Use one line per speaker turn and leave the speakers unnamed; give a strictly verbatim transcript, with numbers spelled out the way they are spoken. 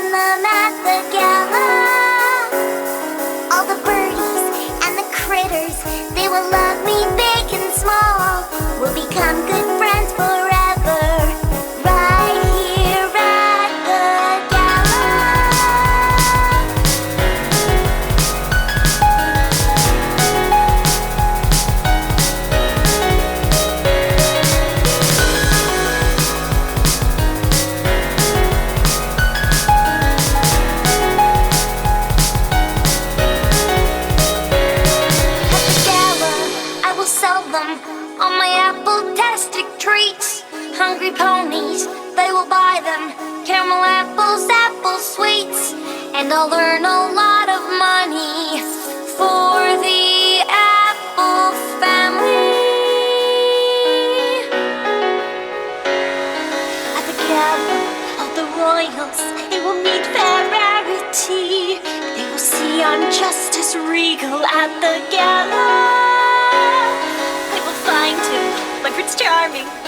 them at the gala. All the birdies and the critters, they will love me big and small. We'll become good friends forever, right here at the gala. At the gala, I will sell them all my apple-tastic treats. Hungry ponies, they will buy them. Caramel apples, apple sweets. And I'll earn a lot of money for the Apple family. At the gala, all the royals, they will meet their rarity. They will see I'm just as regal at the gala. They will find him, my Prince Charming,